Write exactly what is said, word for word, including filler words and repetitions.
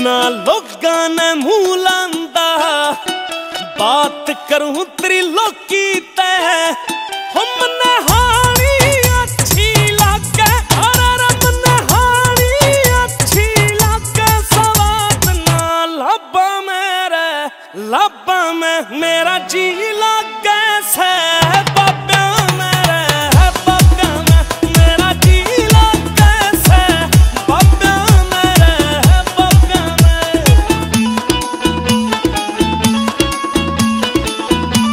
ना लोगां ने मुंह लांदा बात करूं त्रिलोकी ते हम नहानी अच्छी लागे अरे रब नहानी अच्छी लागे सवाद ना लब्बा मेरे लब्बा में मेरा जी लागे से बाबा